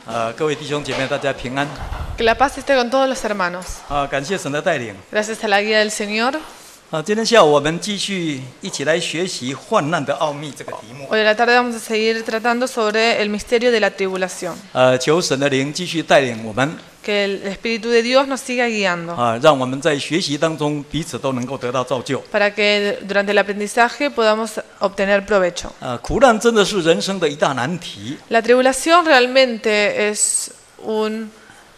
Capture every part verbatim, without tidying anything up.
呃，各位弟兄姐妹，大家平安。 Que la paz esté con todos los hermanos. 啊，感谢神的带领。 Gracias a la guía del Señor. 啊，今天下午我们继续一起来学习患难的奥秘这个题目。 Hoy a la tarde vamos a seguir tratando sobre el misterio de la tribulación. 呃，求神的灵继续带领我们。 Que el Espíritu de Dios nos siga guiando. 啊，让我们在学习当中彼此都能够得到造就。 Para que durante el aprendizaje podamos obtener provecho. 啊，苦难真的是人生的一大难题。 La tribulación realmente es un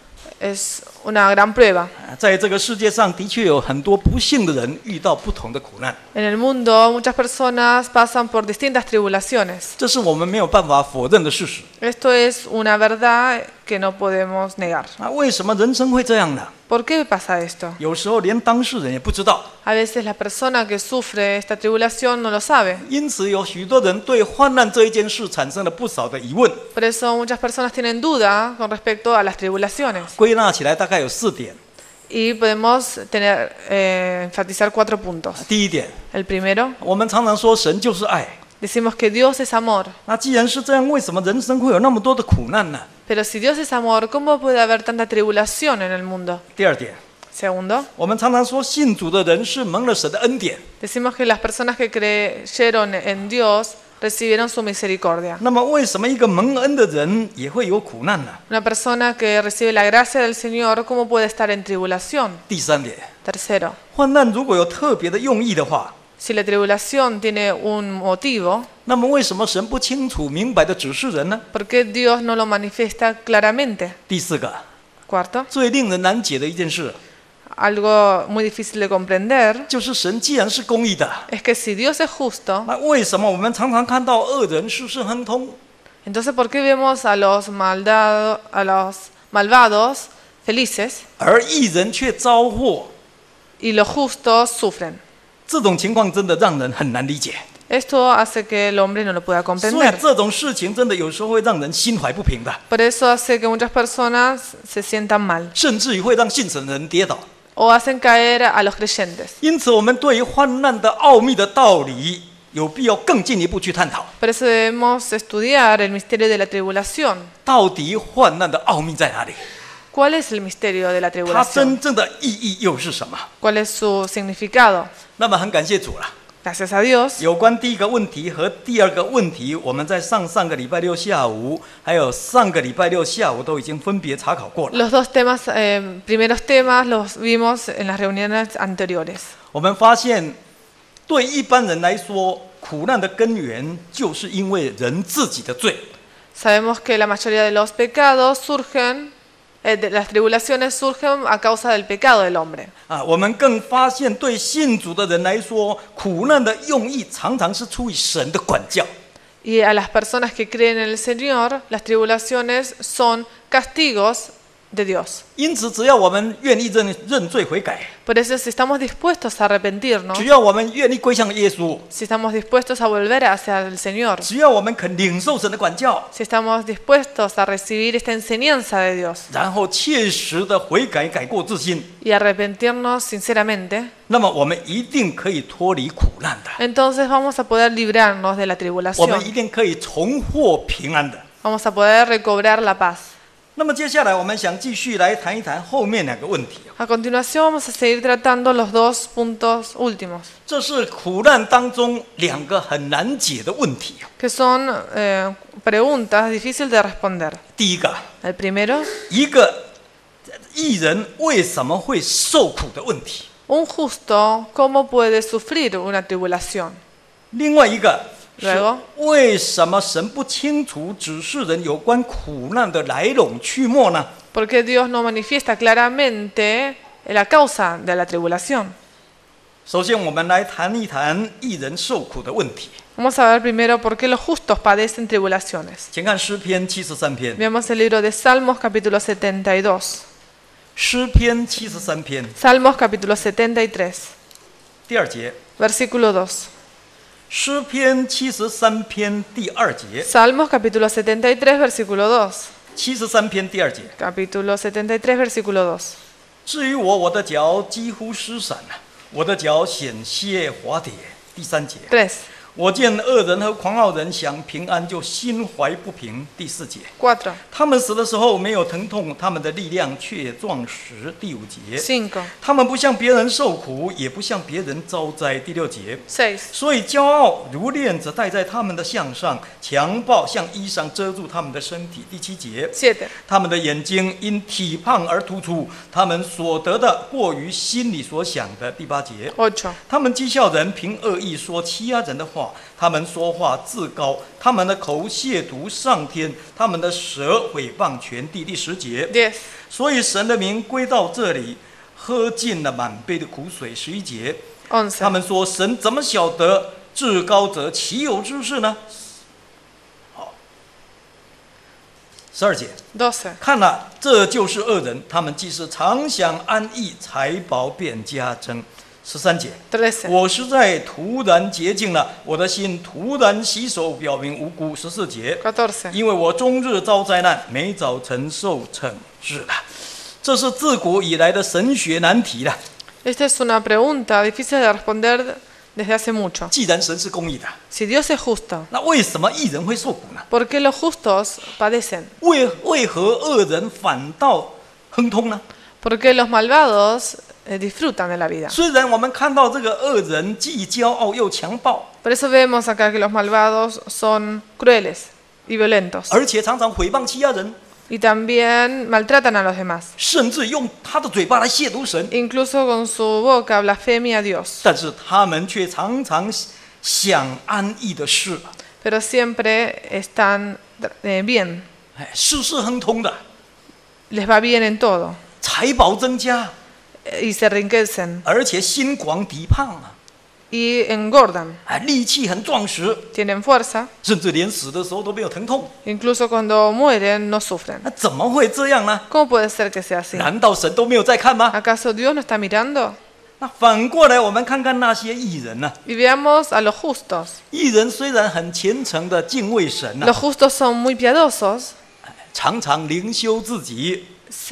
es una gran prueba. 在这个世界上的确有很多不幸的人遇到不同的苦难。 En el mundo muchas personas pasan por distintas tribulaciones. 这是我们没有办法否认的事实。 Esto es una verdad que no podemos negar. 啊，为什么人生会这样呢？ ¿Por qué pasa esto? 有时候连当事人也不知道。 A veces la persona que sufre esta tribulación no lo sabe. 因此有许多人对患难这一件事产生了不少的疑问。 Por eso muchas personas tienen duda con respecto a las tribulaciones. 归纳起来大概有四点。 Y podemos tener, eh, enfatizar cuatro puntos. 第一点， El primero, 我们常常说神就是爱。 decimos que Dios es amor. 那既然是这样，为什么人生会有那么多的苦难呢？ Pero si Dios es amor, ¿cómo puede haber tanta tribulación en el mundo? 第二点， Segundo, 我们常常说信主的人是蒙了神的恩典。 decimos que las personas que creyeron en Dios recibieron su misericordia. 那么为什么一个蒙恩的人也会有苦难呢？ Una persona que recibe la gracia del Señor, ¿cómo puede estar en tribulación? 第三点， Tercero, 患难如果有特别的用意的话， si la tribulación tiene un motivo, 那么为什么神不清楚明白的指示人呢？ ¿por qué Dios no lo manifiesta claramente? 第四个， Cuarto, 最令人难解的一件事， algo muy difícil de comprender 就是神既然是公义的， es que si Dios es justo, 那为什么我们常常看到恶人事事亨通？ entonces ¿por qué vemos a los, maldado, a los malvados felices 而义人却遭祸？ y los justos sufren? 这种情况真的让人很难理解。 Esto hace que el hombre no lo pueda 所以 comprender. 这种事情真的有时候会让人心怀不平的， Por eso hace que muchas personas se sientan mal 甚至于会让信神的人跌倒。 o hacen caer a los creyentes. 因此，我们对于患难的奥秘的道理，有必要更进一步去探讨。 Por eso debemos estudiar el misterio de la tribulación. 到底患难的奥秘在哪里？ ¿Cuál es el misterio de la 它 tribulación? 真正的意义又是什么？ ¿Cuál es su significado? 那么很感谢主了。 Gracias a Dios. 有关第一个问题和第二个问题，我们在上上个礼拜六下午，还有上个礼拜六下午都已经分别查考过了。 Los dos temas, eh, primeros temas los vimos en las reuniones anteriores. 我们发现，对一般人来说，苦难的根源就是因为人自己的罪。 Sabemos que la mayoría de los pecados surgen, eh, de las tribulaciones surgen a causa del pecado del hombre. 啊，我们更发现，对信主的人来说，苦难的用意常常是出于神的管教。 Y a las personas que creen en el Señor, las tribulaciones son castigos de Dios. 因此，只要我们愿意认认罪悔改， Por eso, si estamos dispuestos a arrepentirnos, 只要我们愿意归向耶稣， si estamos dispuestos a volver hacia el Señor, 只要我们肯领受神的管教， si estamos dispuestos a recibir esta enseñanza de Dios 然后切实的悔改改过自新， y arrepentirnos sinceramente, 那么我们一定可以脱离苦难的， entonces vamos a poder librarnos de la 我们一 tribulación. 定可以重获平安的。 Vamos a poder recobrar la paz. 那么接下来我们想继续来谈一谈后面两个问题。 A continuación vamos a seguir tratando los dos puntos últimos, 这是苦难当中两个很难解的问题。 que son eh, preguntas difíciles de responder. 第一个， El primero, 一个义人为什么会受苦的问题； un justo, ¿cómo puede sufrir una tribulación? 另外一个是 Luego 为什么神不清楚指示人有关苦难的来龙去脉呢？ ¿Por qué Dios no manifiesta claramente la causa de la tribulación? 首先，我们来谈一谈义人受苦的问题。 Vamos a ver primero por qué los justos padecen tribulaciones. 请看诗篇七十三篇， Veamos el libro de Salmos capítulo setenta y dos. 诗篇七十三篇 Salmos capítulo setenta y tres, 第二节， versículo dos. 诗篇七十三篇第二节， Salmos capítulo setenta y tres, versículo dos. 七十三篇第二节。 Capítulo setenta y tres, versículo dos. 至于我，我的脚几乎失散了，我的脚险些滑跌。第三节。 tres. 我见恶人和狂傲人享平安，就心怀不平。第四节， cuatro. 他他们死的时候没有疼痛，他们的力量却壮实。第五节， cinco, 他们不向别人受苦，也不向别人遭灾。第六节， seis, 所以骄傲如链子戴在他们的项上，强暴像衣裳遮住他们的身体。第七节， siete, 他们的眼睛因体胖而突出，他们所得的过于心里所想的。第八节， ocho, 他们讥笑人，凭恶意说欺压人的话，他们说话自高，他们的口亵渎上天，他们的舌毁谤全地。第十节， diez, 所以神的名归到这里，喝尽了满杯的苦水。十一节， once, 他们说神怎么晓得至高者岂有之事呢？好，十二节， doce, 看了，这就是恶人，他们既是常享安逸，财宝便加增。十三节， trece, 我实在突然洁净了，我的心突然洗手，表明无辜。十四节， catorce, 因为我终日遭灾难，每早晨受惩治了。这是自古以来的神学难题了。 Esta es una pregunta difícil de responder desde hace mucho. 既然神是公义的， Si Dios es justo, 那为什么义人会受苦呢？ ¿por qué los justos padecen? 为为何恶人反倒亨通呢？ ¿Por qué los malvados eh, disfrutan de la vida? 虽然我们看到这个恶人既骄傲又强暴， Por eso vemos acá que los malvados son crueles y violentos 而且常常毁谤欺压人， y también maltratan a los demás. 甚至用他的嘴巴来亵渎神， Incluso con su boca blasfemia a Dios. 但是他们却常常想安逸的事， Pero siempre están eh, bien, 哎，事事亨通的， les va bien en todo 财宝增加， eh, y se enriquecen 而且心广体胖啊， y engordan, 哎，力气很壮实， tienen fuerza, 甚至连死的时候都没有疼痛。 incluso cuando mueren no sufren. 那怎么会这样呢？ ¿Cómo puede ser que sea así? 难道神都没有在看吗？ ¿Acaso Dios no está mirando? 那反过来，我们看看那些义人呢、 Y veamos a los justos. 义人虽然很虔诚的敬畏神呐、 Los justos son muy piadosos, 常常灵修自己，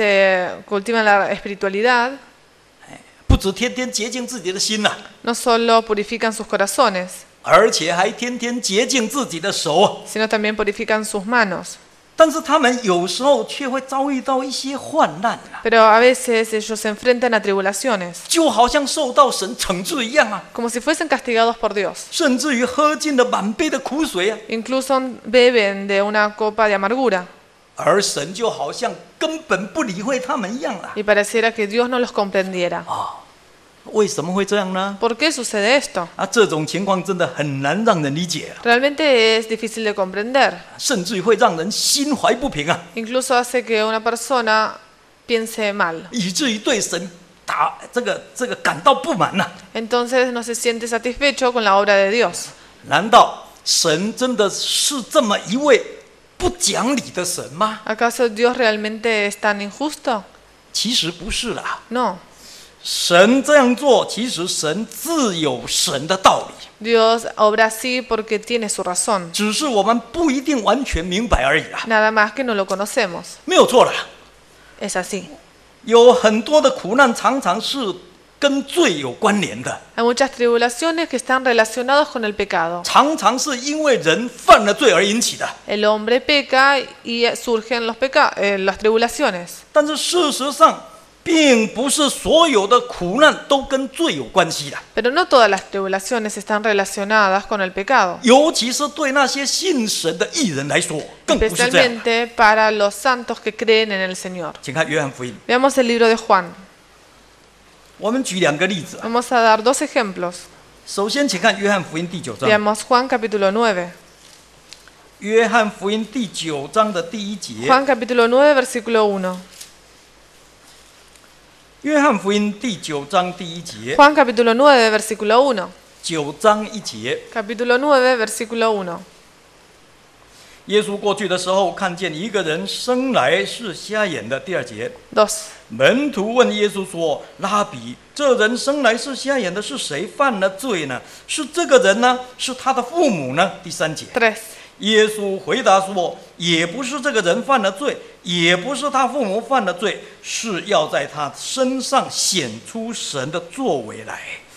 se cultivan la espiritualidad, 不止天天洁净自己的心呐、 no solo purifican sus corazones, 而且还天天洁净自己的手。 sino también purifican sus manos. 但是他们有时候却会遭遇到一些患难啊， Pero a veces ellos se enfrentan a tribulaciones, 就好像受到神惩治一样啊， como si fuesen castigados por Dios. 甚至于喝尽了满杯的苦水啊， Incluso beben de una copa de amargura 而神就好像根本不理会他们一样啊。 y pareciera que Dios no los comprendiera. 为什么会这样呢？ ¿Por qué sucede esto? 啊，这种情况真的很难让人理解啊， Realmente es difícil de comprender. 甚至于会让人心怀不平啊， Incluso hace que una persona piense mal. 以至于对神打这个这个感到不满呐、啊。 Entonces no se siente satisfecho con la obra de Dios. 难道神真的是这么一位不讲理的神吗？ ¿Acaso Dios realmente es tan injusto? 其实不是啦， No. 神这样做，其实神自有神的道理， Dios obra así porque tiene su razón. 只是我们不一定完全明白而已啦。 Nada más que no lo conocemos. 没有错啦， Es así. 有很多的苦难常常是跟罪有关联的， Hay muchas tribulaciones que están relacionadas con el pecado. 常常是因为人犯了罪而引起的。 El hombre peca y surgen los peca eh, las tribulaciones. 但是事实上，并不是所有的苦难都跟罪有关系的， Pero no todas las tribulaciones están relacionadas con el pecado. 尤其是对那些信神的义人来说，更不是这样。 Especialmente para los santos que creen en el Señor. 请看约翰福音， Veamos el libro de Juan. 我们举两个例子啊。 Vamos a dar dos ejemplos. 首先，请看约翰福音第九章。 Veamos Juan capítulo nueve. 约翰福音第九章的第一节。 Juan capítulo nueve, versículo uno. 约翰福音第九章第一节。 Juan capítulo nueve, versículo uno. 九章一节。 Capítulo nueve, versículo uno. 耶稣过去的时候，看见一个人生来是瞎眼的。第二节。 dos. 门徒问耶稣说：“拉比，这人生来是瞎眼的，是谁犯了罪呢？是这个人呢？是他的父母呢？”第三节。 tres. 耶稣回答说：“也不是这个人犯了罪，也不是他父母犯了罪，是要在他身上显出神的作为来。”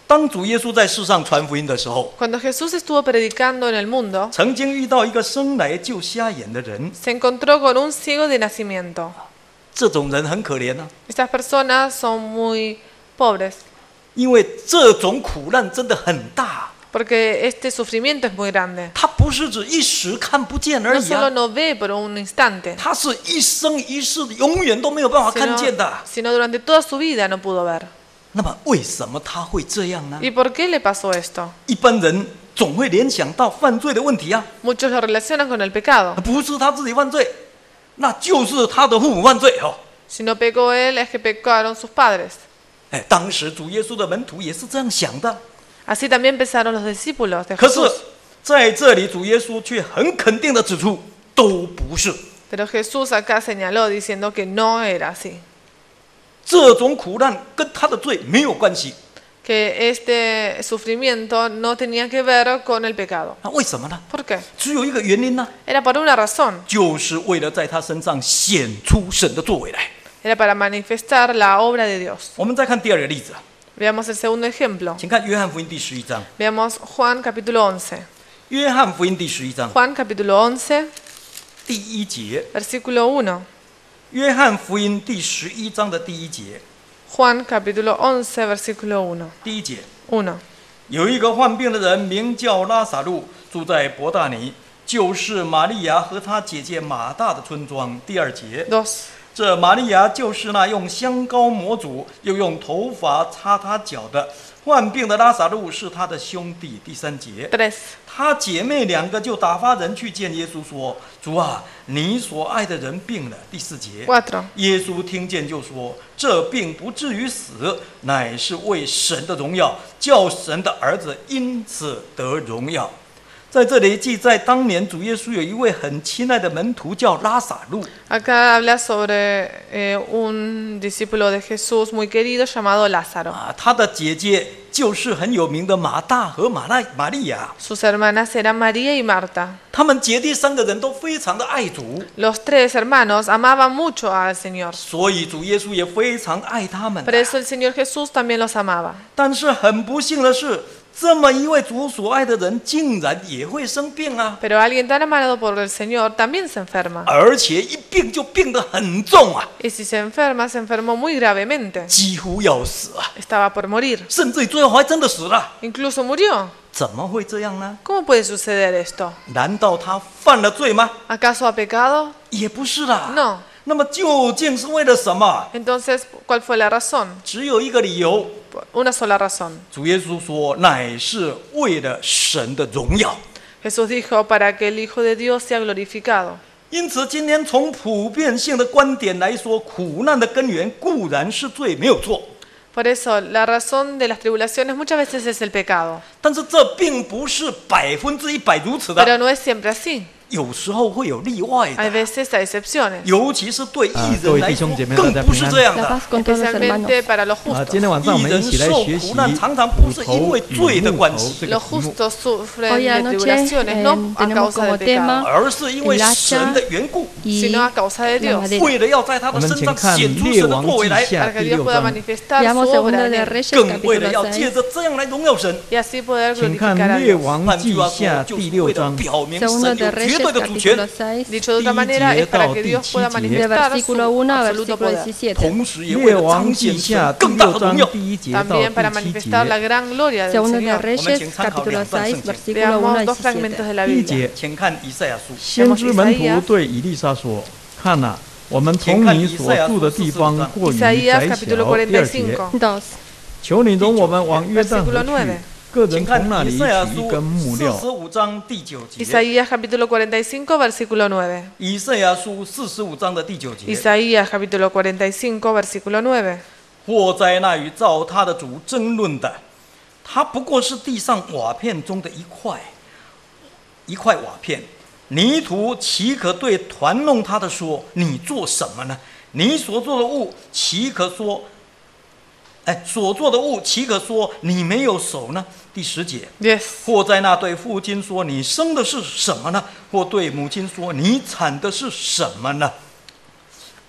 当主耶稣在世上传福音的时候， Cuando Jesús estuvo predicando en el mundo, 曾经遇到一个生来就瞎眼的人， se encontró con un ciego de nacimiento. 这种人很可怜啊， Estas personas son muy pobres 因为这种苦难真的很大， porque este sufrimiento es muy grande. 它不是指一时看不见而 No 已 solo 啊， no ve por un instante, 它是一生一世永远都没有办法看 sino, 见的。 sino durante toda su vida no pudo ver. 那么为什么他会这样呢？ ¿Y por qué le pasó esto? 一般人总会联想到犯罪的问题啊， Muchos lo relacionan con el pecado. 不是他自己犯罪，那就是他的父母犯罪哦。 Si no pecó él, es que pecaron sus padres. 哎，当时主耶稣的门徒也是这样想的， Así también pensaron los discípulos de 可是 Jesús. 在这里主耶稣却很肯定的指出，都不是。 Pero Jesús acá señaló diciendo que no era así. 这种苦难跟他的罪没有关系， Que este sufrimiento no tenía que ver con el pecado. 那为什么呢？ ¿Por qué? 只有一个原因呢， Era por una razón. 就是为了在他身上显出神的作为来。 Era para manifestar la obra de Dios. 我们再看第二个例子， Veamos el segundo ejemplo. 请看约翰福音第十一章。 Veamos Juan capítulo once. 约翰福音第十一章 Juan capítulo once, 第一节， versículo uno. 约翰福音第十一章的第一节， Juan capítulo once, versículo uno. 第一节， uno. 有一个患病的人，名叫拉撒路，住在伯大尼，就是玛利亚和她姐姐马大的村庄。第二节， dos. 这玛利亚就是那用香膏抹主，又用头发擦他脚的。患病的拉撒路是他的兄弟。第三节， tres. 她姐妹两个就打发人去见耶稣，说：“主啊，你所爱的人病了。”第四节， cuatro. 耶稣听见就说：“这病不至于死，乃是为神的荣耀，叫神的儿子因此得荣耀。”在这里记载，当年主耶稣有一位很亲爱的门徒叫拉撒路， Acá habla sobre eh, un discípulo de Jesús muy querido llamado Lázaro. 啊，他的姐姐就是很有名的马大和马拉玛利亚， Sus hermanas eran María y Marta. 他们姐弟三个人都非常的爱主， Los tres hermanos amaban mucho al Señor. 所以主耶稣也非常爱他们。 Por eso el Señor Jesús también los amaba. 但是很不幸的是，这么一位主所爱的人，竟然也会生病啊！ Pero alguien tan amado por el Señor también se enferma. 而且一病就病得很重啊， Y si se enferma, se enfermó muy gravemente. 几乎要死啊， Estaba por morir. 甚至于最后还真的死了。 Incluso murió. 怎么会这样呢？ ¿Cómo puede suceder esto? 难道他犯了罪吗？ ¿Acaso ha pecado? 也不是啦。 No. 那么究竟是为了什么？ Entonces, ¿cuál fue la razón? 只有一个理由， Una sola razón. 主耶稣说，乃是为了神的荣耀。 Jesús dijo para que el Hijo de Dios sea glorificado. 因此，今天从普遍性的观点来说，苦难的根源固然是罪，没有错。 Por eso, la razón de las tribulaciones muchas veces es el pecado. 但是这并不是百分之一百如此的， Pero no es siempre así. 有时候会有例外 Hay 的， veces hay excepciones. 尤其是对艺啊各位人来说弟兄姐妹更大家平安不是这样 La 的 paz。con todos los hermanos. Especialmente para los 啊， justos. 今天晚上我们一起来学习艺人受苦难常常不是因为罪的关系， 骨头与木头这个 Los 题目。 justos sufren Hoy de anoche tribulaciones eh, no a tenemos causa como del pecado, tema 而是因为神的缘故， y sino a causa de la Dios. madera. 为了要在他的我们身上请看显出列神的王记作为来， 下 Para que 第 Dios 六 pueda 章， manifestar Veamos su Segundo obra en de él. Reyes 更为了 capítulo 要借 seis. 着这样来荣耀神。 Y así poder 请 glorificar 看 a 列 Dios. 王换句记话说， 下就是第六为了章表明 Segundo 神 de 有绝 Reyes 对的主 capítulo 权， seis. Dicho de otra Di manera, es para diez que Dios 到 pueda 第七节 De manifestar versículo su uno a absoluto versículo poder. diecisiete. 同时也为列了王记彰显下神第六更大的荣耀章。第一节到 También para 第七 manifestar la 节。 gran gloria del Segundo de Señor. Reyes capítulo seis, versículo uno Veamos a dos fragmentos de diecisiete. la 第一 Biblia. 节， 请看以赛亚书， 先知门徒对以利沙说：“看哪，我们从你所住的地方过于窄 Isaías 小。” capítulo 第二节， cuarenta y cinco. Dos. 求你容我们往约旦河 Versículo 去 nueve， 个人请看从那里以赛亚书取一根木料四。十五章第九节。 Isaías capítulo cuarenta y cinco, versículo nueve. 以赛亚书四十五章的第九节。 Isaías capítulo cuarenta y cinco, versículo nueve. 或在那与造他的主争论的，他不过是地上瓦片中的一块，一块瓦片。泥土岂可对团弄他的说：“你做什么呢？”你所做的物岂可说？哎，所做的物岂可说你没有手呢？第十节。 Diez. 或在那对父亲说：“你生的是什么呢？”或对母亲说：“你产的是什么呢？”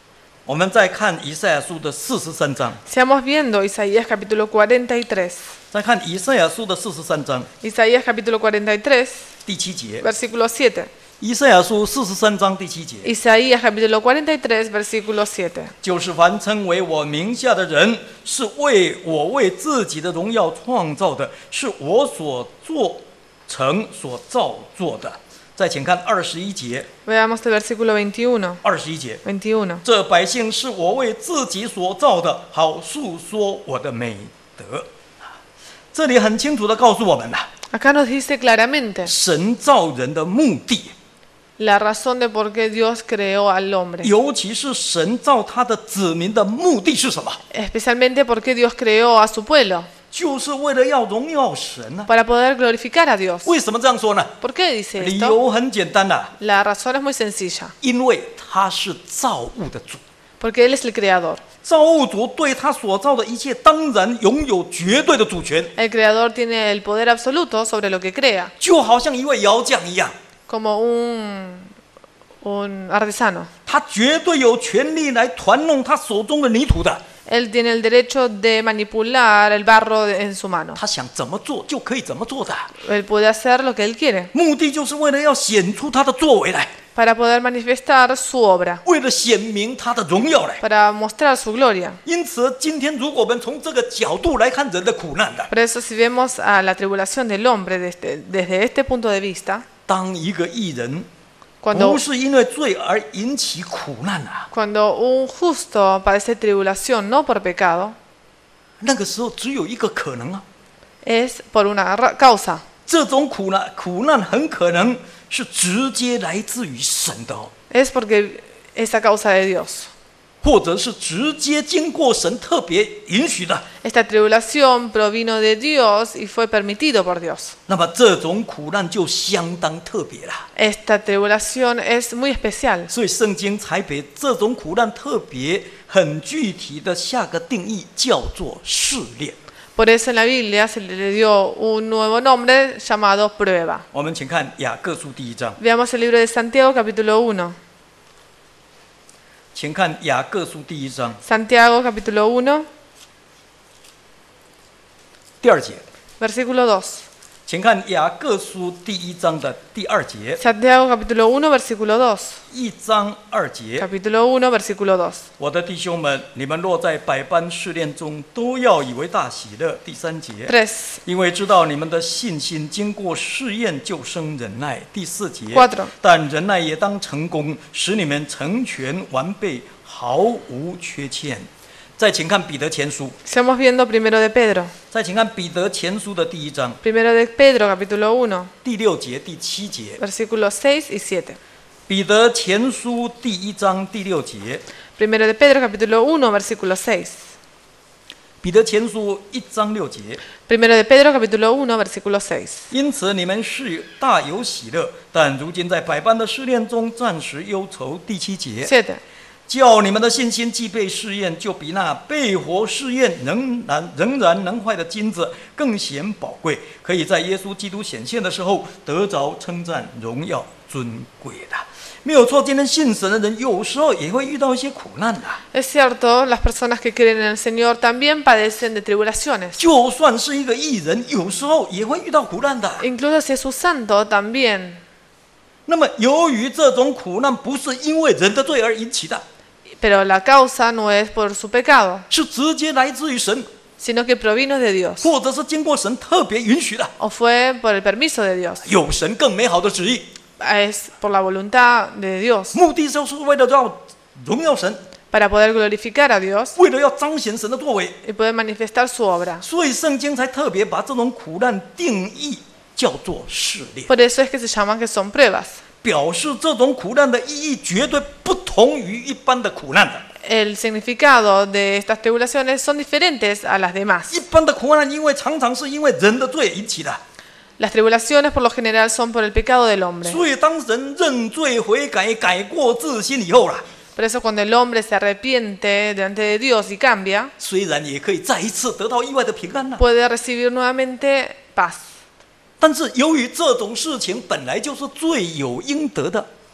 我们再看以赛亚书的四十三章， Sigamos viendo Isaías capítulo cuarenta y tres. 再看以赛亚书的四十三章 Isaías capítulo cuarenta y tres, 第七节。 versículo siete. 以赛亚书四十三章第七节， Isaías capítulo cuarenta y tres, versículo siete. 就是凡称为我名下的人，是为我为自己的荣耀创造的，是我所做成所造作的。再请看二十一节， Veamos el versículo veintiuno. 二十一节， veintiuno. 这百姓是我为自己所造的，好述说我的美德。这里很清楚地告诉我们了， Acá nos dice claramente 神造人的目的， la razón de por qué Dios creó al hombre. 尤其是神造他的子民的目的是什么？ Especialmente por qué Dios creó a su pueblo. 就是为了要荣耀神啊！ Para poder glorificar a Dios. 为什么这样说呢？ ¿Por qué dice 理 esto? 由很简单呐、 La razón es muy sencilla. 因为他是造物的主， Porque Él es el creador. 造物主对他所造的一切当然拥有绝对的主权， El creador tiene el poder absoluto sobre lo que crea. 就好像一位窑匠一样， Como un, un artesano. 他绝对有权利来团弄他手中的泥土的。 Él tiene el derecho de manipular el barro en su mano. 他想怎么做就可以怎么做的， Él puede hacer lo que Él quiere 目的就是为了要显出他的作为来， para poder manifestar su obra, 为了显明他的荣耀来。 para mostrar su gloria. 因此，今天如果我们从这个角度来看人的苦难的， Por eso, si vemos a la tribulación del hombre desde, desde este punto de vista, 当一个义人 cuando, 不是因为罪而引起苦难啊， cuando un justo padece tribulación no por pecado, 那个时候只有一个可能啊， es por una ra- causa. 这种苦难苦难很可能是直接来自于神的哦， Es porque es a causa de Dios. 或者是直接经过神特别允许的。 Esta tribulación provino de Dios y fue permitido por Dios. 那么这种苦难就相当特别了。 Esta tribulación es muy especial. 所以圣经才给这种苦难特别很具体的下个定义，叫做试炼。 Por eso en la Biblia se le dio un nuevo nombre llamado prueba. 我们请看雅各书第一章， Veamos el libro de Santiago capítulo uno. 请看雅各书第一章 Santiago capítulo uno, 第二节， versículo dos. 请看雅各书第一章的第二节， Santiago capítulo uno, versículo dos. 一章二节。 Capítulo uno, versículo dos. 我的弟兄们，你们若在百般试炼中，都要以为大喜乐。第三节， tres. 因为知道你们的信心经过试验，就生忍耐。第四节， Cuatro. 但忍耐也当成功，使你们成全完备，毫无缺欠。再请看彼得前书， Estamos viendo primero de Pedro. 再请看彼得前书的第一章 Primero de Pedro capítulo uno, 第六节、第七节。 versículos seis y siete. 彼得前书第一章第六节， Primero de Pedro capítulo uno, versículo seis. 彼得前书一章六节。 Primero de Pedro capítulo uno, versículo seis. 因此你们是大有喜乐，但如今在百般的试炼中暂时忧愁。第七节， siete. 叫你们的信心既被试验，就比那被火试验仍然仍然能坏的金子更显宝贵，可以在耶稣基督显现的时候得着称赞、荣耀、尊贵的。没有错，今天信神的人有时候也会遇到一些苦难的。 Es cierto, las personas que creen en el Señor también padecen de tribulaciones. 就算是一个义人，有时候也会遇到苦难的。 Incluso si es un santo también. 那么，由于这种苦难不是因为人的罪而引起的， Pero la causa no es por su pecado, 是直接来自于神， sino que provino de Dios. 或者是经过神特别允许的， O fue por el permiso de Dios. 有神更美好的旨意， Es por la voluntad de Dios. 目的就是为了要荣耀神， Para poder glorificar a Dios 为了要彰显神的作为， y poder manifestar su obra. 所以圣经才特别把这种苦难定义叫做试炼， Por eso es que se llaman que son pruebas. 表示这种苦难的意义绝对不同于一般的苦难的。 El significado de estas tribulaciones son diferentes a las demás. 一般的苦难，因为常常是因为人的罪引起的， Las tribulaciones por lo general son por el pecado del hombre. 所以当人认罪悔改、改过自新以后啦， Por eso cuando el hombre se arrepiente delante de Dios y cambia, 虽然也可以再一次得到意外的平安啦， puede recibir nuevamente paz. 但是由于这种事情本来就是罪有应得的，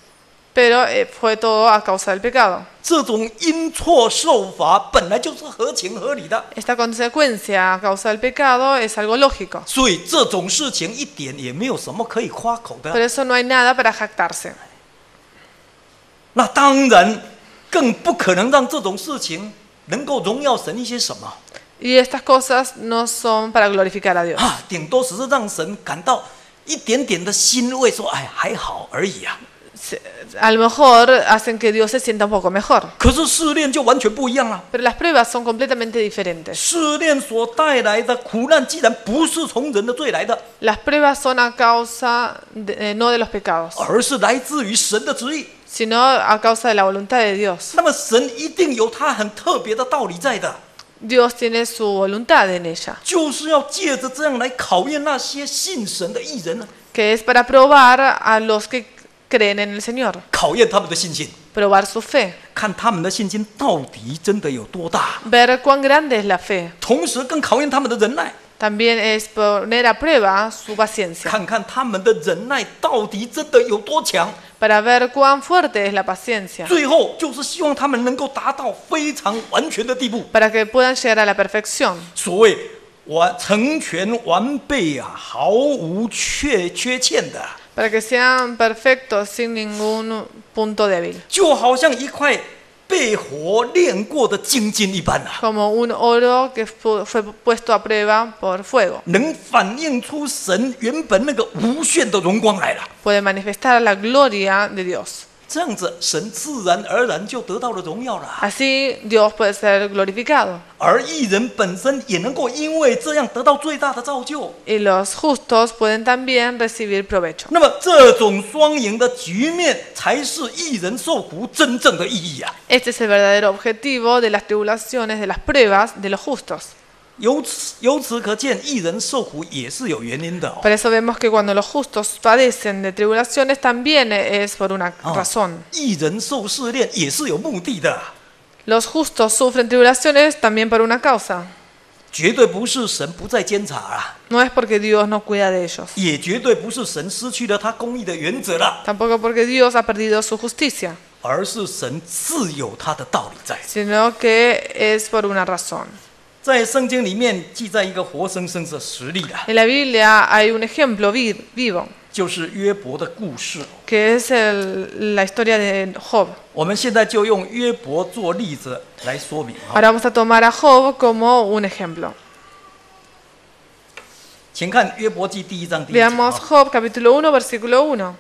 pero eh, fue todo a causa del pecado. 这种因错受罚本来就是合情合理的， Esta consecuencia a causa del pecado es algo lógico. 所以这种事情一点也没有什么可以夸口 Por 的。 eso no hay nada para jactarse. 那当然更不可能让这种事情能够荣耀神一些什么 Y estas cosas no son para glorificar a Dios. 啊，顶多只是让神感到一点点的欣慰，说哎还好而已啊。 Se- A lo mejor hacen que Dios se sienta un poco mejor. 可是试炼就完全不一样了。 Pero las pruebas son completamente diferentes. 试炼所带来的苦难，既然不是从人的罪来的， Las pruebas son a causa de- eh, no de los pecados, 而是来自于神的旨意。 sino a causa de la voluntad de Dios. 那么神一定有他很特别的道理在的， Dios tiene su voluntad en ella, 就是要借着这样来考验那些信神的义人呢， que es para probar a los que creen en el Señor, 考验他们的信心， probar su fe, 看他们的信心到底真的有多大， ver cuán grande es la fe. 同时更考验他们的忍耐， También es poner a prueba su paciencia, 看看他们的忍耐到底真的有多强。 para ver cuán fuerte es la paciencia, 最后就是希望他们能够达到非常完全的地步。 para que puedan llegar a la perfección. 所谓完成全完备啊，毫无缺缺欠的， Para que sean perfectos sin ningún punto débil, 就好像一块被火炼过的金金一般啊， como un oro que fu- fue puesto a prueba por fuego. 能反映出神原本那个无限的荣光来了。 Puede manifestar la gloria de Dios. 这样子，神自然而然就得到了荣耀了。 Así Dios puede ser glorificado 而义人本身也能够因为这样得到最大的造就。 y los justos pueden también recibir provecho. 那么，这种双赢的局面才是义人受苦真正的意义啊！ Este es el verdadero objetivo de las tribulaciones, de las pruebas de los justos. 由此由此可见，义人受苦也是有原因的哦。 Por eso vemos que cuando los justos padecen de tribulaciones también es por una 哦 razón. 义人受试炼也是有目的的， Los justos sufren tribulaciones también por una causa. 绝对不是神不再监察啊， No es porque Dios no cuida de ellos, 也绝对不是神失去了他公义的原则了， tampoco porque Dios ha perdido su justicia, 而是神自有他的道理在。 sino que es por una razón. 在圣经里面记载一个活生生的实例啊， En la Biblia hay un ejemplo vi- vivo, 就是约伯的故事。 que es el- la historia de Job. 我们现在就用约伯做例子来说明啊。 Ahora vamos a tomar a Job como un ejemplo. 请看约伯记第一章第一节 Veamos 啊。 Job capítulo uno, versículo uno.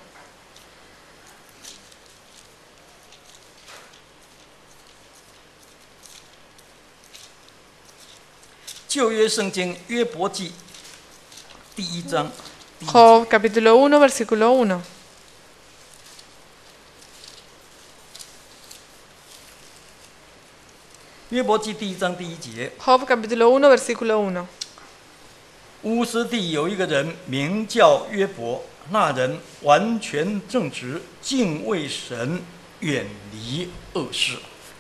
旧约圣经约伯记第一章第一节 Job capítulo uno, versículo uno. 约伯记第一章第一节， Job capítulo uno, versículo uno. 乌斯地有一个人名叫约伯，那人完全正直，敬畏神，远离恶事。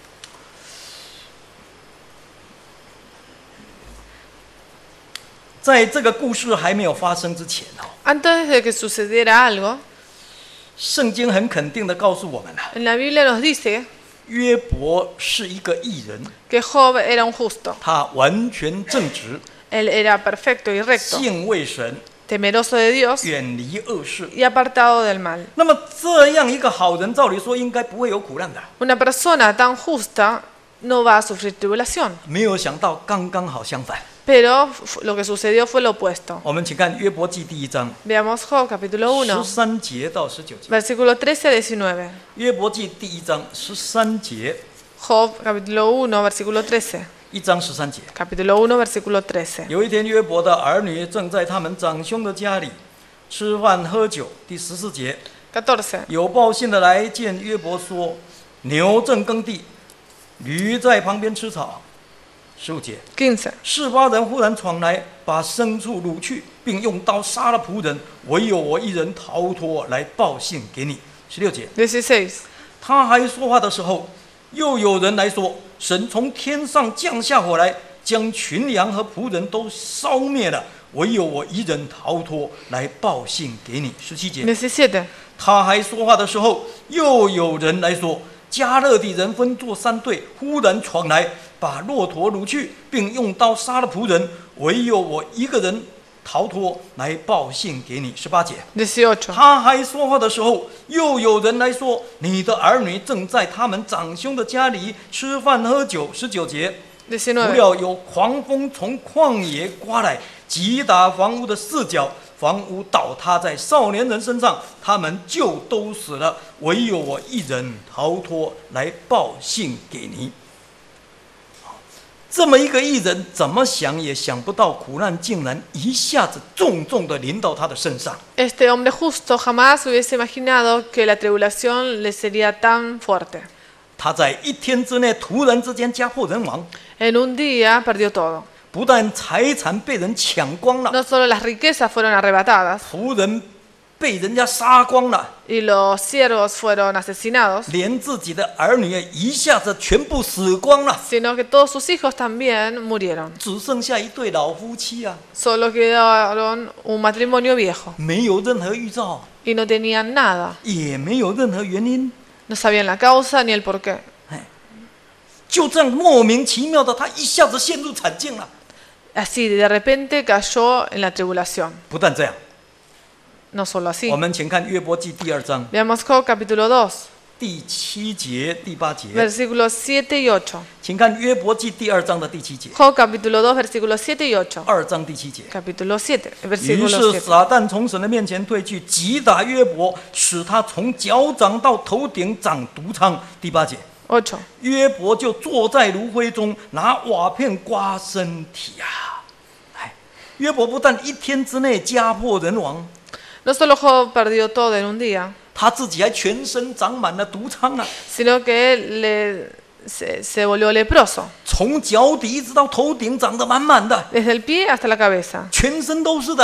在这个故事还没有发生之前哦， Antes de que sucediera algo, 圣经很肯定的告诉我们啊， en la Biblia nos dice 约伯是一个义人， que Job era un justo. 他完全正直， Él era perfecto y recto, 敬畏神， temeroso de Dios 远离恶事。 y apartado del mal. 那么这样一个好人，照理说应该不会有苦难的。 Una persona tan justa no va a sufrir tribulación. 没有想到刚刚好相反。 Pero fu- lo que sucedió fue lo opuesto. 我们请看约伯记第一章 Veamos Job capítulo 十 uno, 三节到十九节。 versículo trece a diecinueve. 约伯记第一章十三节， Job capítulo uno, versículo trece. 一章十三节。 Capítulo uno, versículo trece. 有一天，约伯的儿女正在他们长兄的家里吃饭喝酒。第十四节， catorce. 有报信的来见约伯说：“牛正耕地，驴在旁边吃草。”十五节， quince. 示巴人忽然闯来，把牲畜掳去，并用刀杀了仆人，唯有我一人逃脱，来报信给你。十六节， dieciséis. 他还说话的时候，又有人来说：“神从天上降下火来，将群羊和仆人都烧灭了，唯有我一人逃脱，来报信给你。”十七节， diecisiete. 他还说话的时候，又有人来说：迦勒底人分作三队，忽然闯来，把骆驼掳去，并用刀杀了仆人，唯有我一个人逃脱，来报信给你。十八节。 dieciocho. 他还说话的时候，又有人来说：你的儿女正在他们长兄的家里吃饭喝酒。十九节。不 diecinueve. 料有狂风从旷野刮来，击打房屋的四角，房屋倒塌在少年人身上，他们就都死了，唯有我一人逃脱，来报信给你。这么一个艺人，怎么想也想不到，苦难竟然一下子重重的临到他的身上。 Este hombre justo jamás hubiese imaginado que la tribulación le sería tan fuerte. 他在一天之内突然之间家破人亡， En un día perdió todo. 不但财产被人抢光了， No solo las riquezas fueron arrebatadas 仆人被人家杀光了， y los siervos fueron asesinados, 连自己的儿女一下子全部死光了， sino que todos sus hijos también murieron. 只剩下一对老夫妻啊， Solo quedaron un matrimonio viejo 没有任何预兆， y no tenían nada. 也没有任何原因， No sabían la causa ni el porqué. 就这样莫名其妙的，他一下子陷入惨境了。 Así, de repente cayó en la tribulación. 不但这样， No solo así. 我们请看约伯记第二章 Veamos Job capítulo dos, 第七节、第八节， versículos siete y ocho. 请看约伯记第二章的第七节， Job capítulo dos, versículos siete y ocho. 二章第七节。 Capítulo siete, 于 versículo 是 siete. 撒旦从神的面前退去，击打约伯，使他从脚掌到头顶长毒疮。第八节， ocho. 约伯就坐在炉灰中，拿瓦片刮身体啊！哎，约伯不但一天之内家破人亡， No solo Job perdió todo en un día, 他自己还全身长满了毒疮啊！ sino que él le, se, se volvió leproso, 从脚底一直到头顶长得满满的， desde el pie hasta la cabeza, 全身都是的。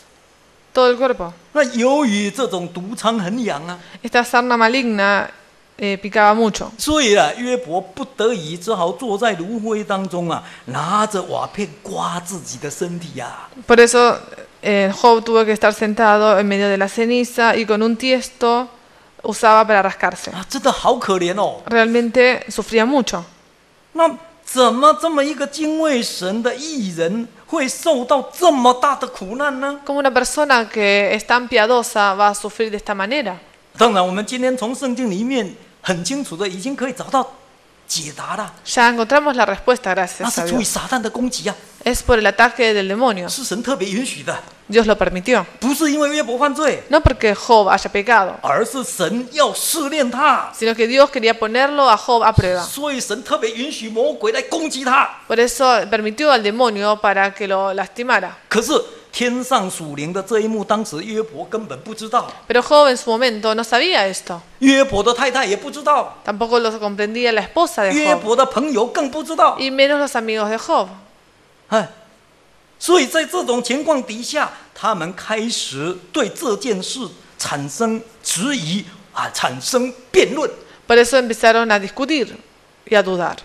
todo el cuerpo. 那由于这种毒疮很痒啊， Esta sarna maligna eh, picaba mucho. 所以啊，约伯不得已只好坐在炉灰当中啊，拿着瓦片刮自己的身体呀、啊。 Por eso eh, Job tuvo que estar sentado en medio de la ceniza y con un tiesto usaba para rascarse. 啊，真的好可怜哦。 Realmente sufría mucho. 那怎么这么一个敬畏神的义人会受到这么大的苦难呢？ ¿Cómo una persona que es tan piadosa va a sufrir de esta manera? 当然，我们今天从圣经里面很清楚的已经可以找到解答了。 Ya encontramos la respuesta, 那 gracias 是 a 出于 Dios. 撒旦的攻击啊， Es por el ataque del demonio. 是神特别允许的， Dios lo permitió. 不是因为约伯犯罪， No porque Job haya pecado, 而是神要试炼他， sino que Dios quería ponerlo a Job a prueba. 所以神特别允许魔鬼来攻击他。 Por eso permitió al demonio para que lo lastimara. 可是天上属灵的这一幕，当时约伯根本不知道， Pero Job en su momento no sabía esto. 约伯的太太也不知道， Tampoco lo comprendía la esposa de 约 Job. 伯的朋友更不知道。 Y menos los amigos de Job. 哎，所以在这种情况底下，他们开始对这件事产生质疑啊，产生辩论。 Por eso empezaron a discutir y a dudar.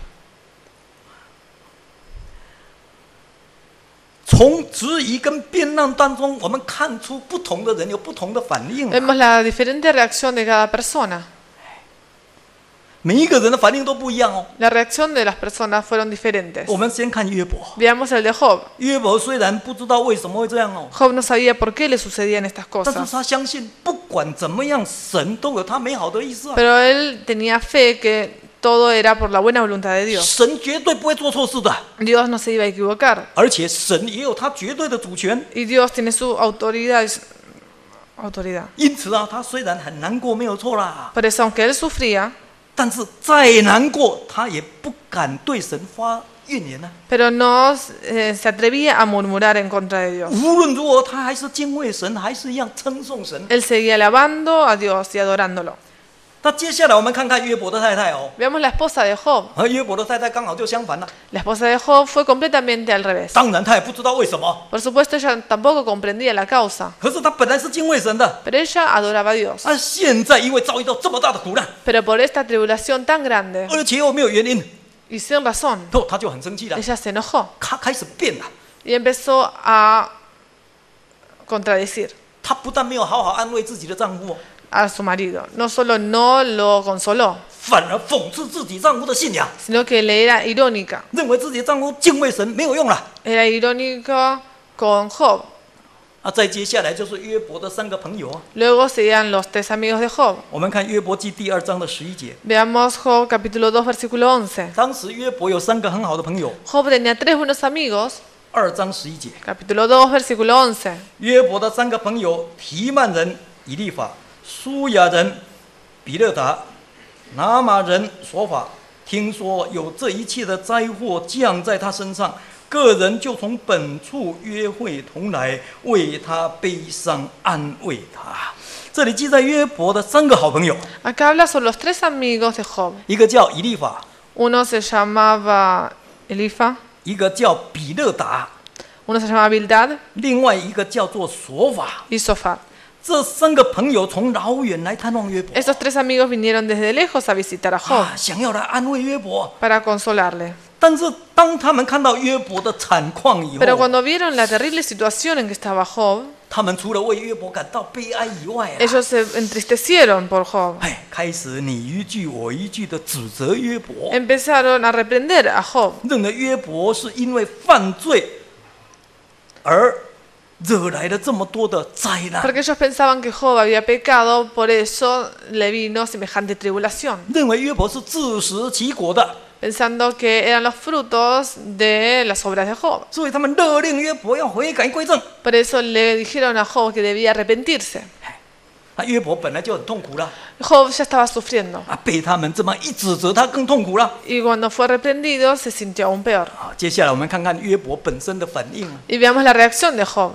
从质疑跟辩论当中，我们看出不同的人有不同的反应、啊。 Vemos la diferente reacción de cada persona. 每一个人的反应都不一样哦。 La reacción de las personas fueron diferentes. 我们先看约伯。 Veamos el de Job. 约伯虽然不知道为什么会这样哦， Job no sabía por qué le sucedían estas 但是 cosas. 他相信，不管怎么样，神都有他美好的意思啊。 Pero él tenía fe que todo era por la buena voluntad de Dios. 神绝对不会做错事的， Dios no se iba a equivocar. 而且神也有他绝对的主权。 Y Dios tiene su autoridad. autoridad. 因此啊，他虽然很难过，没有错啦， Por eso, aunque él sufría, 但是再难过，他也不敢对神发怨言啊。 pero no eh, se atrevía a murmurar en contra de Dios. 无论如何，他还是敬畏神，还是一样称颂神。 Él seguía alabando a Dios y adorándolo. 那接下来我们看看约伯的太太哦， Veamos la esposa de Job. 而约伯的太太刚好就相反了。 La esposa de Job fue completamente al revés. 当然，他也不知道为什么， Por supuesto, ella tampoco comprendía la causa, 可是他本来是敬畏神的， pero ella adoraba a Dios. 啊，现在因为遭遇到这么大的苦难， Pero por esta tribulación tan grande 而且又没有原因， y sin razón, 哦，他就很生气了， ella se enojó 他开始变了。 y empezó a contradecir. 他不但没有好好安慰自己的丈夫， a su marido. No solo no lo consoló, 反而讽刺自己丈夫的信仰， sino que le era irónica. 认为自己的丈夫敬畏神没有用了。 Era irónico con Job. 啊，再接下来就是约伯的三个朋友啊。 Luego seguían los tres amigos de Job. 我们看约伯记第二章的十一节， Veamos Job capítulo dos, versículo once. 当时约伯有三个很好的朋友。 Job tenía tres buenos amigos. 二章十一节， Capítulo dos, versículo once. 约伯的三个朋友提曼人以利法、舒雅人比勒达、拿马人索法，听说有这一切的灾祸降在他身上，个人就从本处约会同来，为他悲伤，安慰他。这里记载约伯的三个好朋友， Acá habla sobre los tres amigos de Job. 一个叫以利法， Uno se llamaba Elifa, 一个叫比勒达， uno se llamaba Bildad 另外一个叫做索法。 y Sofat. 这三个朋友从老远来探望约伯， Estos tres amigos vinieron desde lejos a visitar a Job 啊，想要来安慰约伯。 para consolarle. 但是当他们看到约伯的惨况以 Pero 后， cuando vieron la terrible situación en que estaba Job, 他们除了为约伯感到悲哀以外啊， ellos se entristecieron por Job. 哎，开始你一句我一句的指责约伯， Empezaron a reprender a Job, 认为约伯是因为犯罪而惹来了这么多的灾难， porque ellos pensaban que Job había pecado, por eso le vino semejante tribulación, 认为约伯是自食其果的， pensando que eran los frutos de las obras de Job. 所以他们勒令约伯要悔改归正。 Por eso le dijeron a Job que debía arrepentirse. 那约伯本来就很痛苦了， Job ya estaba sufriendo 啊，被他们这么一指责，他更痛苦了。 y cuando fue reprendido se sintió aún peor. 啊，接下来我们看看约伯本身的反应啊， Y veamos la reacción de Job,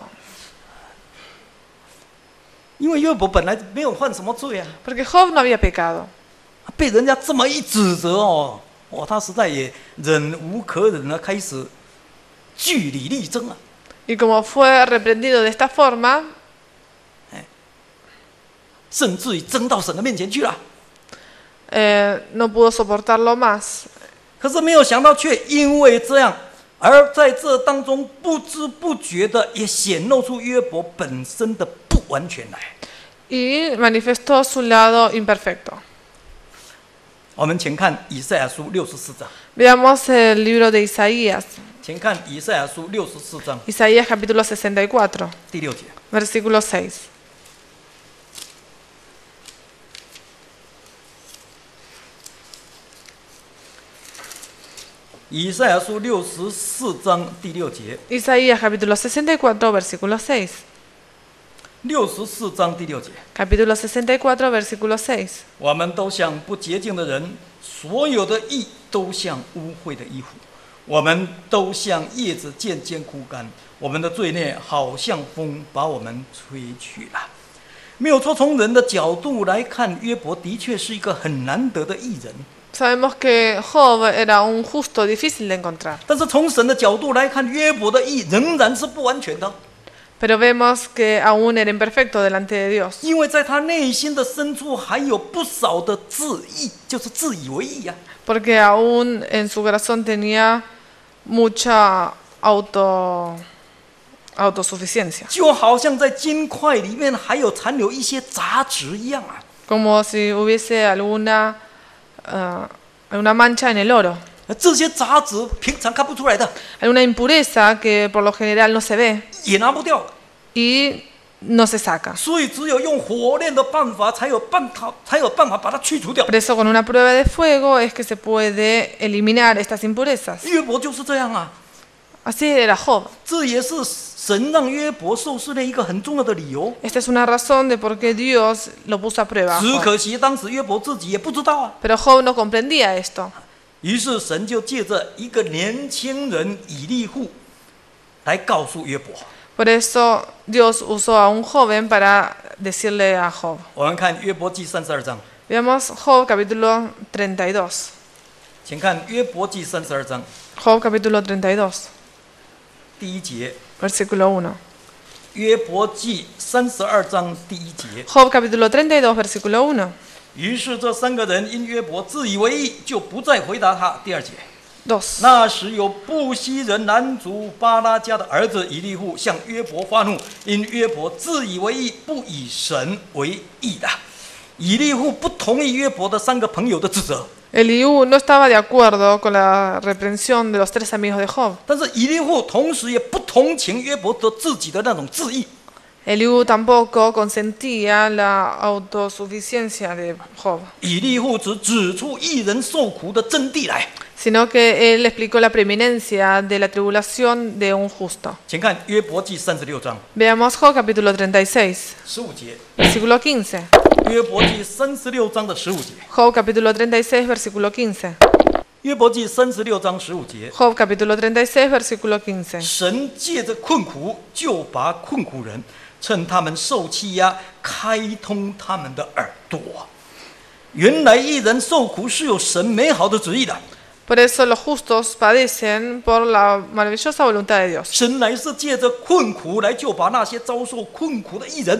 因为约伯本来没有犯什么罪啊， porque Job no había pecado. 被人家这么一指责哦，哦，他实在也忍无可忍了，开始据理力争啊。 Y como fue reprendido de esta forma, 甚至于争到神的面前去了。 eh, no pudo soportarlo más. 可是没有想到，却因为这样，而在这当中不知不觉的也显露出约伯本身的不完全来。 Y manifestó su lado imperfecto. 我们请看以赛亚书六十四章， Veamos el libro de Isaías. 请看以赛亚书六十四章 Isaías capítulo sesenta y cuatro, 第六节。 versículo seis. 以赛亚书六十四章第六节， Isaías capítulo sesenta y cuatro, versículo seis. 六十四章第六节， Capítulo sesenta y cuatro, versículo seis. 我们都像不洁净的人，所有的义都像污秽的衣服，我们都像叶子渐渐枯干，我们的罪孽好像风把我们吹去了。没有错，从人的角度来看，约伯的确是一个很难得的义人。 Sabemos que Job era un justo difícil de encontrar, 但是从神的角度来看，约伯的义仍然是不完全的， pero vemos que aún era imperfecto delante de Dios, 因为在他内心的深处还有不少的自义，就是自以为义呀、啊。 porque aún en su corazón tenía mucha auto, autosuficiencia, 就好像在金块里面还有残留一些杂质一样啊。 como si hubiese alguna, uh, alguna mancha en el oro, 这些杂质平常看不出来的， alguna impureza que por lo general no se ve 也拿不掉， y no se saca. 所以只有用火炼的办法，才有办法，才有办法把它去除掉。 Por eso con una prueba de fuego es que se puede eliminar estas impurezas. 约伯就是这样啊， Así era Job. 这也是神让约伯受试炼一个很重要的理由。 Esta es una razón de por qué Dios lo puso a prueba. a 只 Job. 可惜当时约伯自己也不知道啊。 Pero Job no comprendía esto. 于是神就借着一个年轻人以利户来告诉约伯。 Por eso Dios usó a un joven para decirle a Job. 我们看约伯记三十二章， Veamos Job capítulo treinta y dos. 请看约伯记三十二章 Job capítulo treinta y dos, 第一节。 versículo uno. 约伯记三十二章第一节。 Job capítulo treinta y dos, versículo uno. 于是这三个人因约伯自以为义，就不再回答他。第二节， dos. 那时有布西人南族巴拉家的儿子以利户向约伯发怒，因约伯自以为义，不以神为义的。 以利户不同意约伯的三个朋友的指责， Eliú no estaba de acuerdo con la reprensión de los tres amigos de Job. 但是以利户同时也不同情约伯的自己的那种自义。 Eliú tampoco consentía la autosuficiencia de Job, 以利户只指出义人受苦的真谛来。 sino que él explicó la preeminencia de la tribulación de un justo. 请看约伯记三十六章 Veamos Job capítulo treinta y seis, 十五节， versículo quince. 约伯记三十六章的十五节， Job capítulo treinta y seis, versículo quince. 约伯记三十六章十五节， Job capítulo treinta y seis, versículo quince. 神借着困苦救拔困苦人，趁他们受欺压，开通他们的耳朵。原来义人受苦是有神美好的旨意的， Por eso los justos padecen por la maravillosa voluntad de Dios. 神乃是借着困苦来救拔那些遭受困苦的义人，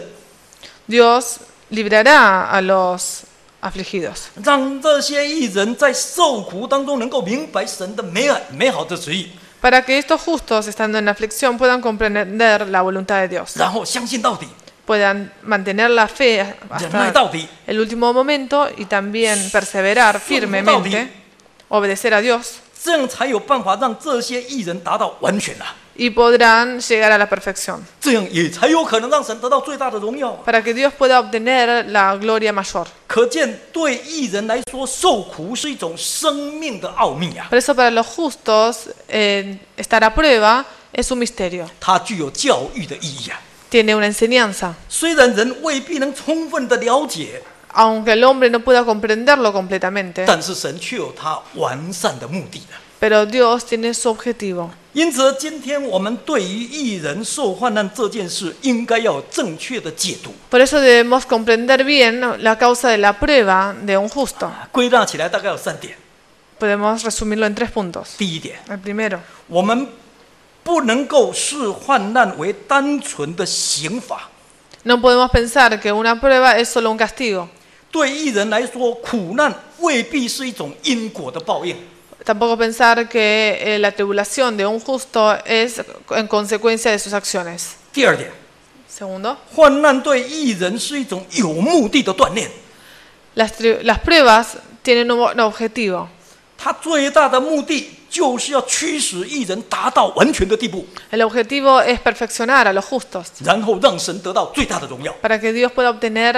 Dios librará a los afligidos, 让这些义人在受苦当中能够明白神的美美好的旨意， para que estos justos, estando en aflicción, puedan comprender la voluntad de Dios, 然后相信到底， puedan mantener la fe 忍耐到 hasta 底， el último momento y también perseverar firmemente, obedecer a Dios, 这样才有办法让这些义人达到完全啊！ y podrán llegar a la perfección, 这样也才有可能让神得到最大的荣耀啊！ para que Dios pueda obtener la gloria mayor. 可见对义人来说，受苦是一种生命的奥秘啊！ Por eso para los justos eh, estar a prueba es un misterio, 它具有教育的意义啊！ tiene una enseñanza. 虽然人未必能充分的了解， Aunque el hombre no pueda comprenderlo completamente, 但是神却有他完善的目的的。 pero Dios tiene su objetivo. 因此，今天我们对于义人受患难这件事，应该要有正确的解读。 Por eso debemos comprender bien la causa de la prueba de un justo. 归纳起来大概有三点。 Podemos resumirlo en tres puntos. 第一点， El primero, 我们不能够视患难为单纯的刑罚。 no podemos pensar que una prueba es solo un castigo. 对义人来说，苦难未必是一种因果的报应。 Tampoco pensar que eh, la tribulación de un justo es en consecuencia de sus acciones. 第二点， Segundo, 患难对义人是一种有目的的锻炼。 las, tri- las pruebas tienen un, un objetivo. 它最大的目的就是要驱使义人达到完全的地步， El objetivo es perfeccionar a los justos, 然后让神得到最大的荣耀。 para que Dios pueda obtener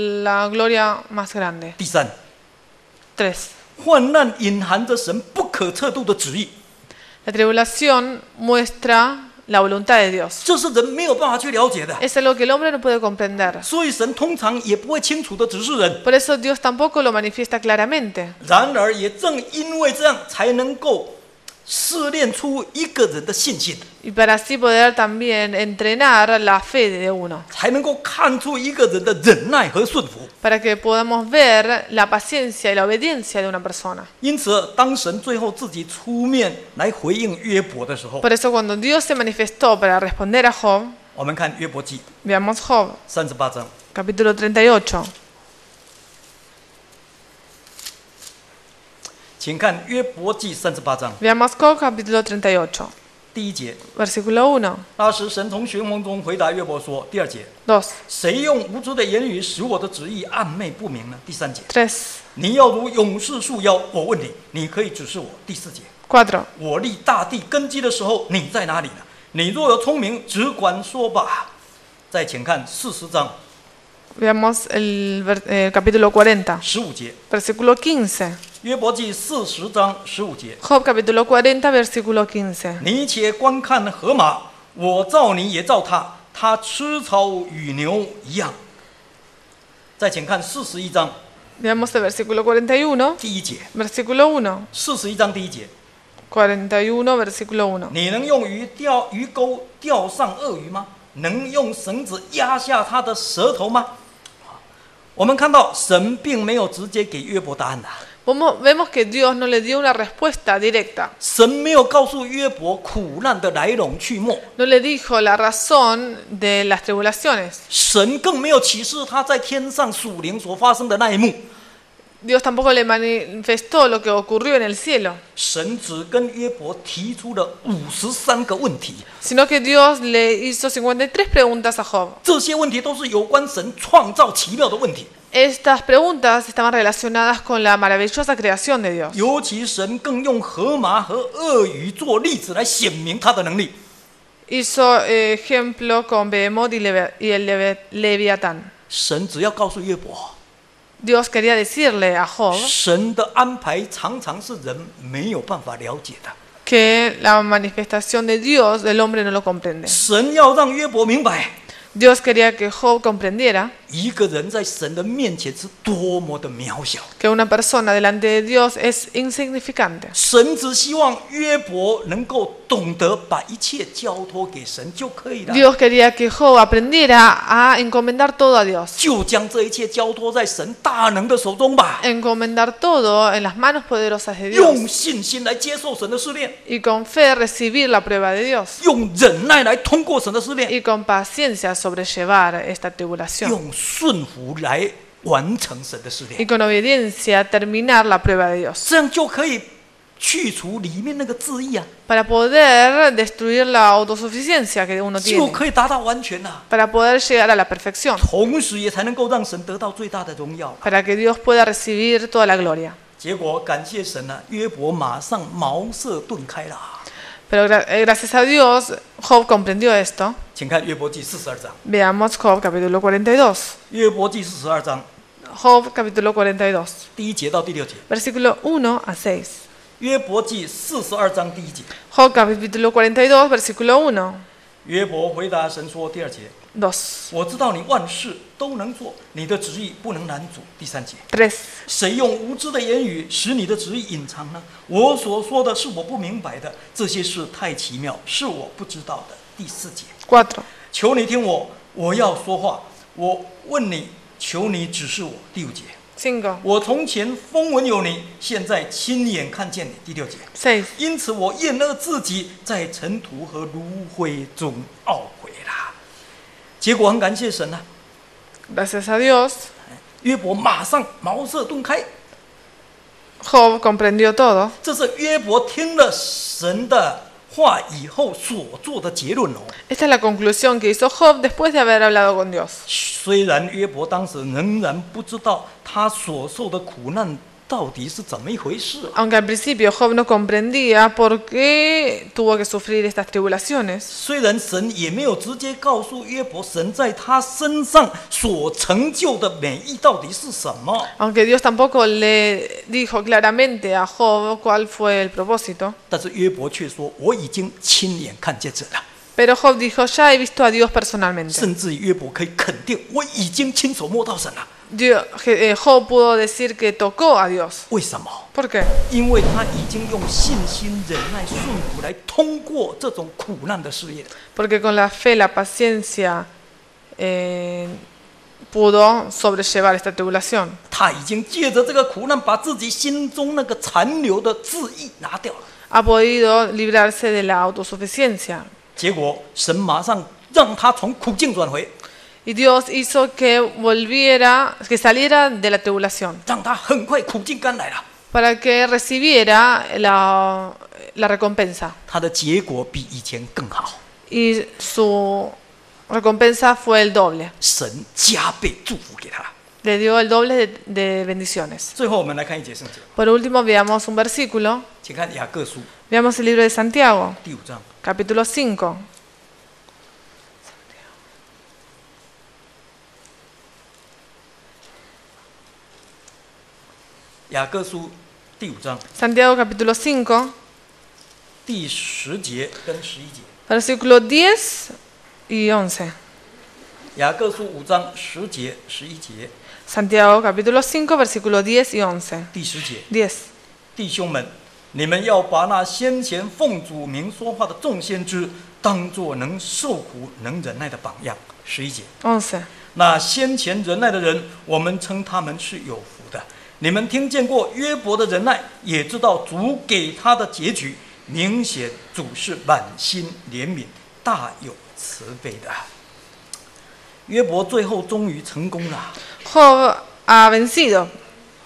la gloria más grande. 第三， Tres, 患难隐含着神不可测度的旨意， la tribulación muestra la voluntad de Dios. 这是人没有办法去了解的， Es algo que el hombre no puede comprender. 所以神通常也不会清楚的指示人。 Por eso Dios tampoco lo manifiesta claramente. 然而，也正因为这样，才能够试炼出一个人的信心， Y para así poder también entrenar la fe de uno. 才能够看出一个人的忍耐和顺服。 Para que podamos ver la paciencia y la obediencia de una persona. 因此，当神最后自己出面来回应约伯的时候， Por eso cuando Dios se manifestó para responder a Job, 我们看约伯记 veamos Job, 三十八章。 capítulo treinta y ocho. 请看约伯记三十八章 Veamos Job, capítulo treinta y ocho, 第一节。 versículo uno, 那时，神从寻梦中回答约伯说：“第二节， dos, 谁用无知的言语使我的旨意暗昧不明呢？”第三节， tres, 你要如勇士束腰，我问你，你可以指示我。第四节， cuatro, 我立大地根基的时候，你在哪里呢？你若有聪明，只管说吧。再请看四十章 veamos el, ver- eh, capítulo cuarenta, 十五节， versículo quince. 约伯记四十章十五节， Job capítulo cuarenta, versículo quince. 你且观看河马，我造你也造它，它吃草与牛一样。再请看四十一章 Veamos el versículo cuarenta y uno, 第一节， versículo uno, 四十一章第一节， cuarenta y uno, versículo uno. 你能用鱼钓鱼钩钓上鳄鱼吗？能用绳子压下它的舌头吗？我们看到神并没有直接给约伯答案的， Vemos, vemos que Dios no le dio una respuesta directa. 神没有告诉约伯苦难的来龙去脉， No le dijo la razón de las tribulaciones. 神更没有启示他在天上属灵所发生的那一幕。 Dios tampoco le manifestó lo que ocurrió en el cielo, 神只跟约伯提出了五十三个问题， sino que Dios le hizo cincuenta y tres preguntas a Job. 这些问题都是有关神创造奇妙的问题。 Estas preguntas estaban relacionadas con la maravillosa creación de Dios. 尤其神更用河马和鳄鱼做例子来显明他的能力。 Hizo eh, ejemplo con Behemoth y, Leve- y el Leve- Leviatán. 神只要告诉约伯， Dios quería decirle a Job 神的安排常常是人没有办法了解的。 que la manifestación de Dios, el hombre no lo comprende. 神要让约伯明白， Dios quería que Job comprendiera 一个人在神的面前是多么的渺小。 que una persona delante de Dios es insignificante. 神只希望约伯能够懂得把一切交托给神就可以了， Dios quería que Job aprendiera a encomendar todo a Dios. 就将这一切交托在神大能的手中吧。 Encomendar todo en las manos poderosas de 用 Dios. 信心来接受神的试炼， Y con fe recibir la prueba de Dios. 用忍耐来通过神的试炼， Y con paciencia sobrellevar esta tribulación. 用顺服来完成神的试 Y 炼， con obediencia terminar la prueba de Dios. 这样就可以去除里面那个自义啊， Para poder destruir la autosuficiencia que uno 就 tiene. 可以达到完全了、 Para poder llegar a la perfección. 同时也才能够让神得到最大的荣耀。 Para que Dios pueda recibir toda la gloria. 结果感谢神啊，约伯马上茅塞顿开了。 Pero gra- eh, gracias a Dios, Job comprendió esto. 请看约伯记四十二章， Veamos Job capítulo cuarenta y dos. 约伯记四十二章 Job capítulo cuarenta y dos. 第一节到第六节。 Versículo uno a seis. 约伯记四十二章第一节， Job capítulo cuarenta y dos, versículo uno, 约伯回答神说：“第二节， dos, 我知道你万事都能做，你的旨意不能拦阻。”第三节， tres. 谁用无知的言语使你的旨意隐藏呢？我所说的是我不明白的，这些事太奇妙，是我不知道的。第四节， cuatro. 求你听我，我要说话。我问你，求你指示我。第五节， cinco, 我从前风闻有你，现在亲眼看见你。第六节， seis. 因此我厌恶自己，在尘土和炉灰中懊悔啦。结果很感谢神啊， Gracias a Dios, 约伯马上茅塞顿开。 Job comprendió todo. 这是约伯听了神的话以后所做的结论哦。 Esta es la conclusión que hizo Job después de haber hablado con Dios. 虽然约伯当时仍然不知道他所受的苦难到底是怎么一回事， Aunque al principio Job no comprendía por qué tuvo que sufrir estas tribulaciones. 虽然神也没有直接告诉约伯神在他身上所成就的美意到底是什么， Aunque Dios tampoco le dijo claramente a Job cuál fue el propósito. 但是约伯却说：“我已经亲眼看见这了。” Pero Job dijo, ya he visto a Dios personalmente. 甚至约伯可以肯定：“我已经亲手摸到神了。” Dios, eh, Job pudo decir que tocó a Dios. 为什么？ ¿Por qué? 因为他已经用信心、忍耐、顺服来通过这种苦难的试验。 Porque con la fe, la paciencia, eh, pudo sobrellevar esta tribulación. 他已经借着这个苦难，把自己心中那个残留的自义拿掉了。 Ha podido librarse de la autosuficiencia. 结果神马上让他从苦境转回， Y Dios hizo que volviera, que saliera de la tribulación, 让他很快苦尽甘来了。 para que recibiera la, la recompensa. 他的结果比以前更好， Y su recompensa fue el doble. 神加倍祝福给他。 Le dio el doble de, de bendiciones. 最后我们来看一节圣经， Por último, veamos un versículo. 请看雅各书 Veamos el libro de Santiago, 第五章。 capítulo cinco. 雅各书第五章 Santiago, capítulo cinco, 第十节跟十一节。 versículo diez y once. 雅各书五章十节、十一节。 Santiago, capítulo cinco, versículo diez y once. 第十节， diez. 弟兄们，你们要把那先前奉主名说话的众先知，当作能受苦、能忍耐的榜样。十一节， once. 那先前忍耐的人，我们称他们是有福的。你们听见过约伯的忍耐，也知道主给他的结局。明显主是满心怜悯、大有慈悲的。约伯最后终于成功了。 Job ha vencido.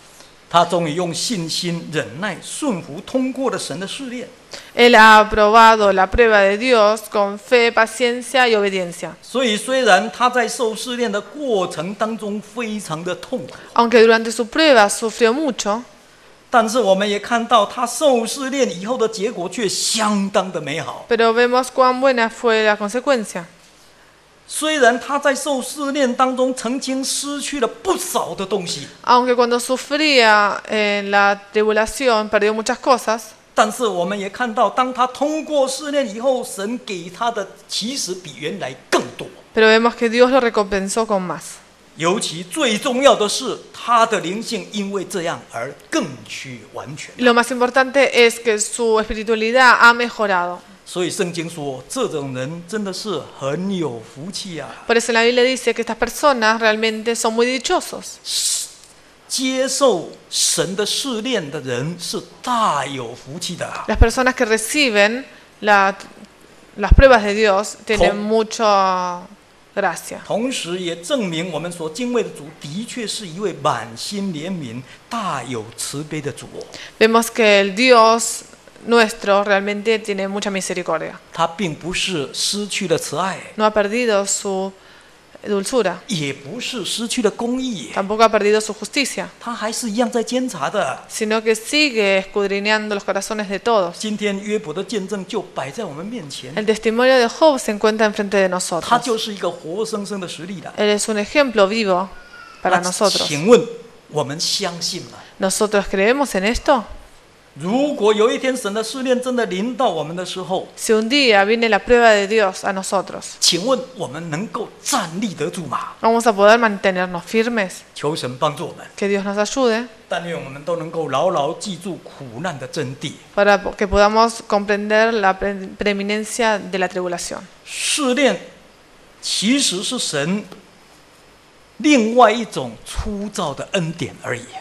他终于用信心、忍耐、顺服通过了神的试炼。 Él ha aprobado la prueba de Dios con fe, paciencia y obediencia. 所以，虽然他在受试炼的过程当中非常的痛苦， Aunque durante su prueba sufrió mucho, 但是我们也看到他受试炼以后的结果却相当的美好。 pero vemos cuán buena fue la consecuencia. 虽然他在受试炼当中曾经失去了不少的东西， Aunque cuando sufría en la tribulación perdió muchas cosas, 但是我们也看到，当他通过试炼以后，神给他的其实比原来更多。 pero vemos que Dios lo recompensó con más. 尤其最重要的是，他的灵性因为这样而更趋完全。 Y lo más importante es que su espiritualidad ha mejorado. 所以圣经说，这种人真的是很有福气啊！ Por eso la Biblia dice que estas personas realmente son muy dichosos. 接受神的试炼的人是大有福气的。 Las personas que reciben la- las pruebas de Dios tienen Con- mucha gracia. 同时也证明我们所敬畏的主的确是一位满心怜悯、大有慈悲的主。 Vemos que el Dios nuestro realmente tiene mucha misericordia. 他并不是失去了慈爱， No ha perdido su dulzura, 也不是失去了公义， tampoco ha perdido su justicia, 他还是一样在监察的。 sino que sigue escudriñando los corazones de todos. 今天约伯的见证就摆在我们面前， El testimonio de Job se encuentra enfrente de 他 nosotros. 就是一个活生生的实例了。 Él es un ejemplo vivo para 那 nosotros. 请问我们相信吗？ ¿Nosotros creemos en esto? 如果有一天神的试炼真的临到我们的时候， Si un día viene la prueba de Dios a nosotros, 请问我们能够站立得住吗？ ¿vamos a poder mantenernos firmes? 求神帮助我们， Que Dios nos ayude 但愿我们都能够牢牢记住苦难的真谛。 para que podamos comprender la pre- preeminencia de la tribulación. 试炼其实是神另外一种粗糙的恩典而已。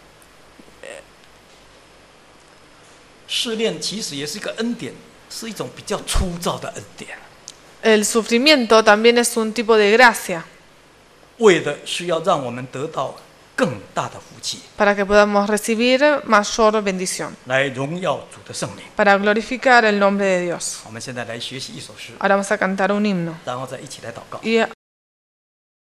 试炼其实也是一个恩典，是一种比较粗糙的恩典， El sufrimiento también es un tipo de gracia 为的是要让我们得到更大的福气， para que podamos recibir mayor bendición, 来荣耀主的圣灵。 para glorificar el nombre de Dios. 我们现在来学习一首诗， Ahora vamos a cantar un himno 然后再一起来祷告。 y